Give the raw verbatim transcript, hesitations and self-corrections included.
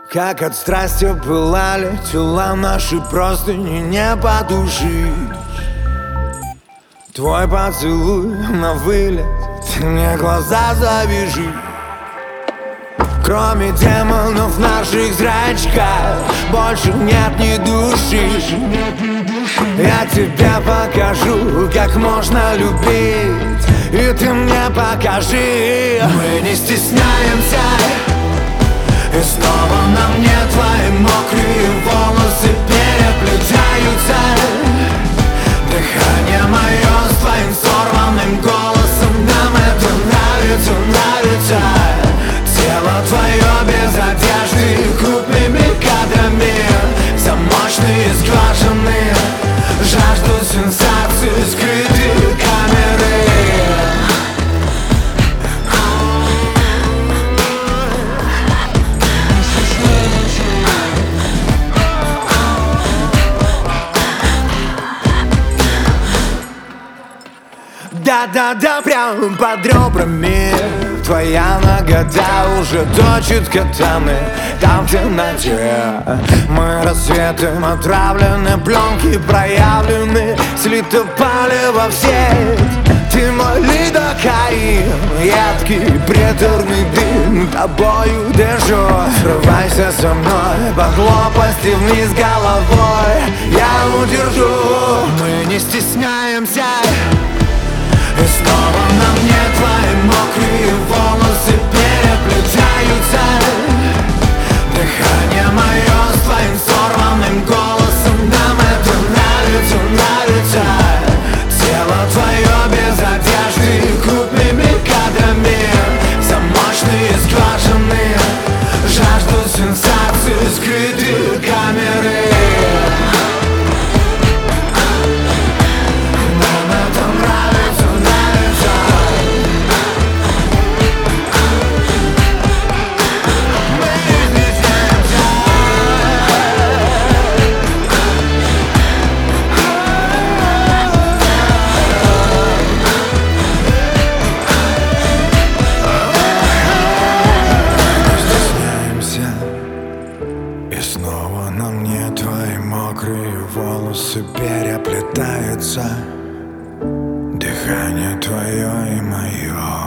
Как от страсти пылали тела наши, простыни не потушишь. Твой поцелуй на вылет, ты мне глаза завяжи. Кроме демонов в наших зрачках больше нет ни души. Я тебе покажу, как можно любить, и ты мне покажи. Мы не стесняемся, и снова на мне твои мокрые волосы переплетаются. Дыхание мое с твоим сорванным голосом, нам это нравится, нравится. Тело твое без одежды, крупными кадрами, замочные скважины, жажду сенсаций, скрытые камеры. Да-да-да, прям под ребрами твоя нагота уже точит катаны. Там в темноте мы рассветом отравлены, пленки проявлены, слиты палево в сеть. Ты мой лидокаин, едкий приторный дым, тобою дышу. Срывайся со мной по глупости вниз головой, я удержу. Мы не стесняемся, и снова на мне твои мокрые волосы переплетаются. Дыхание мое с твоим сорванным голосом, нам это нравится, нравится. Тело твое без одежды, крупными кадрами, замочные скважины, жажду сенсаций, скрытые камеры. Волосы переплетаются, дыхание твое и мое.